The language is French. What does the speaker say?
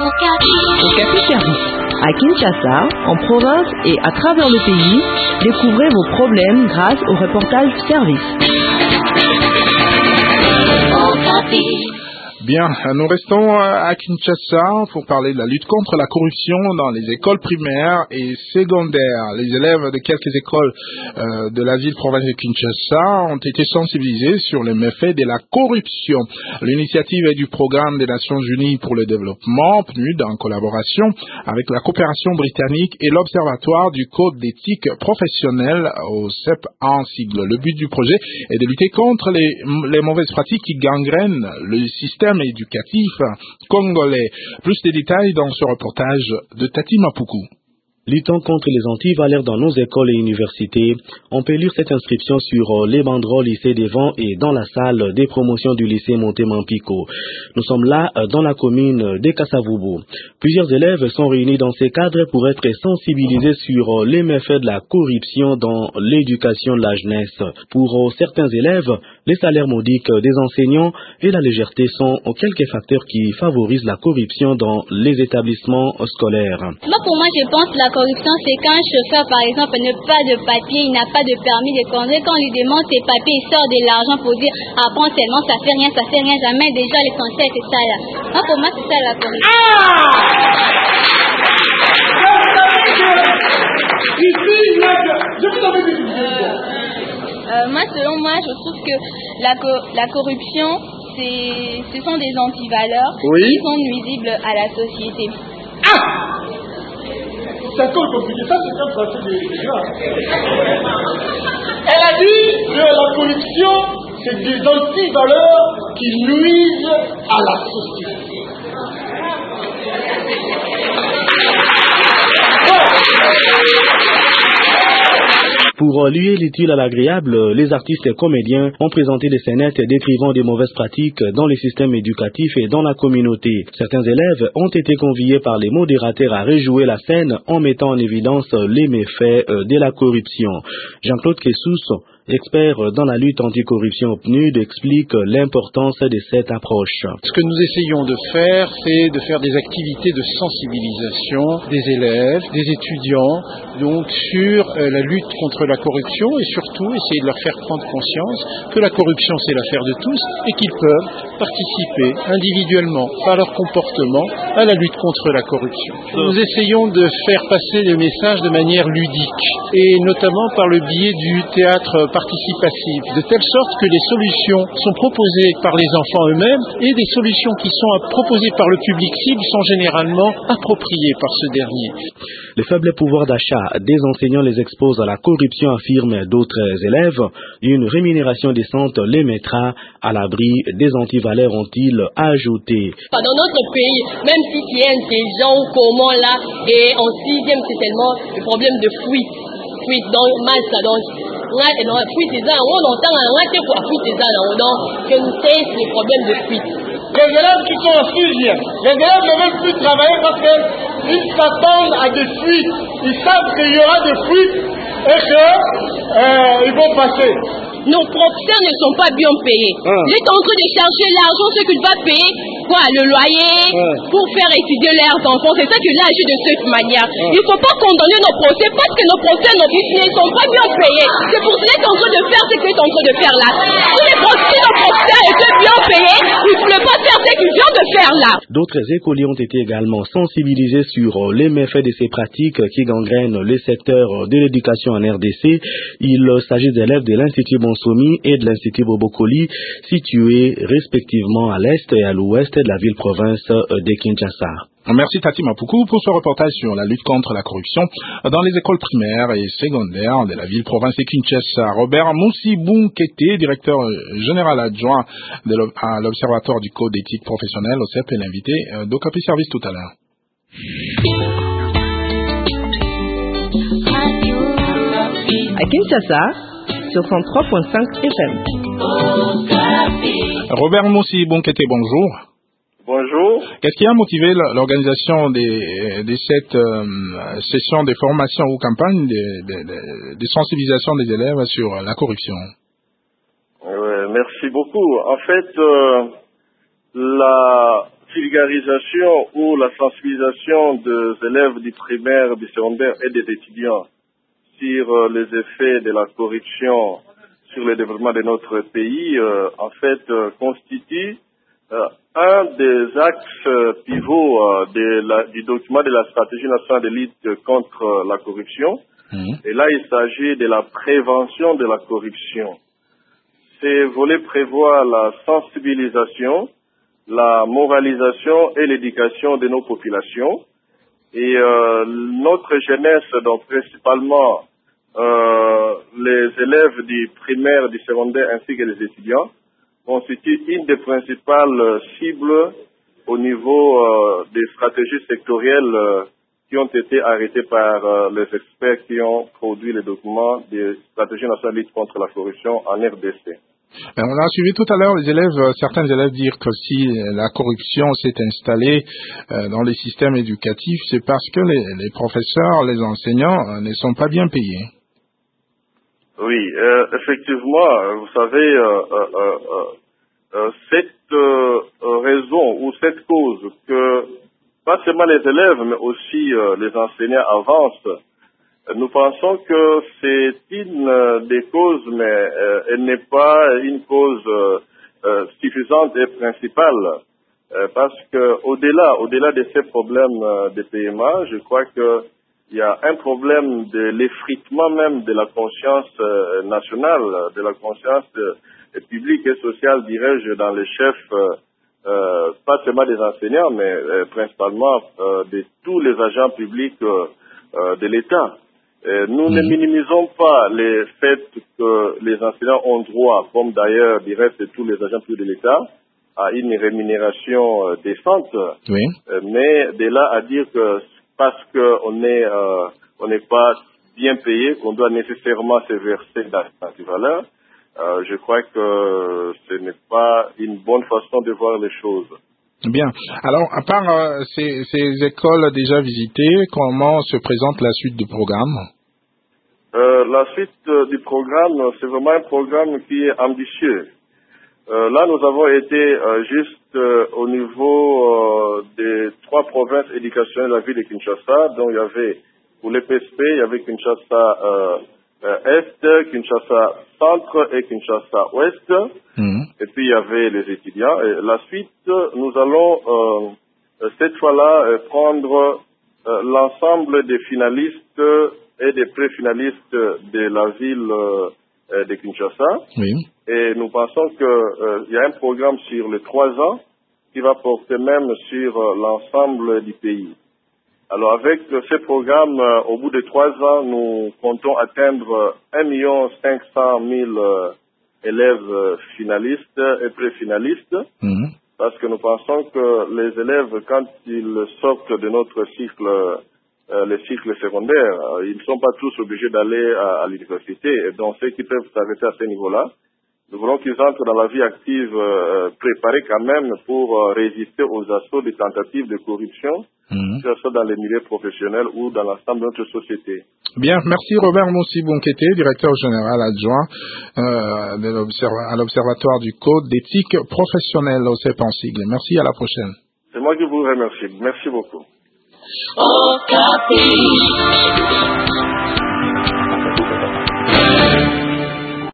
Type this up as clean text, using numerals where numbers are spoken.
Okapi Service. À Kinshasa, en province et à travers le pays, découvrez vos problèmes grâce au reportage service. Bien, nous restons à Kinshasa pour parler de la lutte contre la corruption dans les écoles primaires et secondaires. Les élèves de quelques écoles de la ville-province de Kinshasa ont été sensibilisés sur les méfaits de la corruption. L'initiative est du programme des Nations Unies pour le développement, PNUD, en collaboration avec la coopération britannique et l'Observatoire du Code d'éthique professionnelle au CEP en sigle. Le but du projet est de lutter contre les mauvaises pratiques qui gangrènent le système éducatif congolais. Plus de détails dans ce reportage de Tati Mapoukou. Luttant contre les antivaleurs dans nos écoles et universités, on peut lire cette inscription sur les banderoles lycée Devant et dans la salle des promotions du lycée Monté-Mampico. Nous sommes là dans la commune de Kassavubu. Plusieurs élèves sont réunis dans ces cadres pour être sensibilisés sur les méfaits de la corruption dans l'éducation de la jeunesse. Pour certains élèves, les salaires modiques des enseignants et la légèreté sont quelques facteurs qui favorisent la corruption dans les établissements scolaires. Pour moi, je pense la corruption, c'est quand un chauffeur, par exemple, n'a pas de papier, il n'a pas de permis de conduire. Quand on lui demande ses papiers, il sort de l'argent pour dire apprends seulement, ça fait rien, jamais. Déjà, l'essentiel, c'est ça là. Pour moi, c'est ça la corruption. Moi, selon moi, je trouve que la corruption, ce sont des antivaleurs qui sont nuisibles à la société. C'est encore compliqué, ça c'est comme ça, Elle a dit que la corruption, c'est des antivaleurs qui nuisent à la société. Pour lier l'utile à l'agréable, les artistes et comédiens ont présenté des scénettes décrivant des mauvaises pratiques dans les systèmes éducatifs et dans la communauté. Certains élèves ont été conviés par les modérateurs à rejouer la scène en mettant en évidence les méfaits de la corruption. Jean-Claude Kessous, expert dans la lutte anticorruption au PNUD, explique l'importance de cette approche. Ce que nous essayons de faire, c'est de faire des activités de sensibilisation des élèves, des étudiants, donc sur la lutte contre la corruption et surtout essayer de leur faire prendre conscience que la corruption c'est l'affaire de tous et qu'ils peuvent participer individuellement par leur comportement à la lutte contre la corruption. Nous essayons de faire passer le message de manière ludique et notamment par le biais du théâtre participatif, de telle sorte que les solutions sont proposées par les enfants eux-mêmes et des solutions qui sont proposées par le public cible sont généralement appropriées par ce dernier. Le faible pouvoir d'achat des enseignants les expose à la corruption, affirment d'autres élèves. Une rémunération décente les mettra à l'abri des antivaleurs, ont-ils ajouté. Dans notre pays, même si tu es intelligent ou comment là, et en sixième, c'est tellement le problème de fuite dans masse, donc fuite c'est ça, on entend que nous c'est le problème de fuite. Les élèves qui sont en sixième, les élèves ne veulent plus travailler parce qu'ils s'attendent à des fuites. Ils savent qu'il y aura des fuites et qu'ils vont passer. Nos professeurs ne sont pas bien payés. Ils sont en train de chercher l'argent, ce qu'ils vont payer, le loyer, pour faire étudier leurs enfants. C'est ça que là agit de cette manière. Il ne faut pas condamner nos procès parce que nos procès ne sont pas bien payés. C'est pour cela qu'ils sont en train de faire ce qu'ils sont en train de faire là. Si nos professeurs étaient bien payés, ils ne voulaient pas faire ce qu'ils viennent de faire là. D'autres écoliers ont été également sensibilisés sur les méfaits de ces pratiques qui gangrènent le secteur de l'éducation en RDC. Il s'agit d'élèves de l'Institut Bonsomi et de l'Institut Bobokoli, situés respectivement à l'est et à l'ouest de la ville-province de Kinshasa. Merci Tati Mapoukou pour ce reportage sur la lutte contre la corruption dans les écoles primaires et secondaires de la ville-province de Kinshasa. Robert Moussibounkete, directeur général adjoint à l'Observatoire du Code d'éthique professionnelle au CEP, est l'invité d'Okapi Service tout à l'heure. À Kinshasa, sur 103.5 FM. Robert Moussibounkete, bonjour. Bonjour. Qu'est-ce qui a motivé l'organisation de cette session de formation ou campagne de sensibilisation des élèves sur la corruption? Merci beaucoup. En fait, la vulgarisation ou la sensibilisation des élèves du primaire, du secondaire et des étudiants sur les effets de la corruption sur le développement de notre pays, en fait, constitue un des axes pivots du document de la stratégie nationale de lutte contre la corruption. Et là, il s'agit de la prévention de la corruption. Ces volets prévoient la sensibilisation, la moralisation et l'éducation de nos populations. Et notre jeunesse, donc principalement les élèves du primaire, du secondaire ainsi que les étudiants, constitue une des principales cibles au niveau des stratégies sectorielles qui ont été arrêtées par les experts qui ont produit les documents des stratégies nationales de lutte contre la corruption en RDC. On a suivi tout à l'heure certains élèves dire que si la corruption s'est installée dans les systèmes éducatifs, c'est parce que les professeurs, les enseignants ne sont pas bien payés. Oui, effectivement, vous savez, cette raison ou cette cause que pas seulement les élèves, mais aussi les enseignants avancent, nous pensons que c'est une des causes, mais elle n'est pas une cause suffisante et principale, parce que au-delà de ces problèmes de PMA, je crois que il y a un problème de l'effritement même de la conscience nationale, de la conscience publique et sociale, dirais-je, dans les chefs, pas seulement des enseignants, mais principalement de tous les agents publics de l'État. Nous ne minimisons pas les faits que les enseignants ont droit, comme d'ailleurs, dirais-je, de tous les agents publics de l'État, à une rémunération décente. Oui. Mais de là à dire que parce qu'on n'est pas bien payé, qu'on doit nécessairement se verser dans l'équivalent, je crois que ce n'est pas une bonne façon de voir les choses. Bien. Alors, à part ces écoles déjà visitées, comment se présente la suite du programme? La suite du programme, c'est vraiment un programme qui est ambitieux. Là, nous avons été juste au niveau des 3 provinces éducationnelles de la ville de Kinshasa. Donc, il y avait, pour les PSP, il y avait Kinshasa Est, Kinshasa Centre et Kinshasa Ouest. Et puis, il y avait les étudiants. Et la suite, nous allons, cette fois-là, prendre l'ensemble des finalistes et des pré-finalistes de la ville de Kinshasa. Oui. Et nous pensons qu'il y a un programme sur les 3 ans qui va porter même sur l'ensemble du pays. Alors avec ce programme, au bout de 3 ans, nous comptons atteindre 1 500 000 élèves finalistes et pré-finalistes. Parce que nous pensons que les élèves, quand ils sortent de notre cycle, les cycles secondaires, ils ne sont pas tous obligés d'aller à l'université. Et donc ceux qui peuvent s'arrêter à ce niveau-là, nous voulons qu'ils entrent dans la vie active préparés quand même pour résister aux assauts des tentatives de corruption, que ce soit dans les milieux professionnels ou dans l'ensemble de notre société. Bien, merci Robert Moussi-Bonkete, directeur général adjoint à l'Observatoire du Code d'éthique professionnelle au CEP en sigle. Merci, à la prochaine. C'est moi qui vous remercie. Merci beaucoup.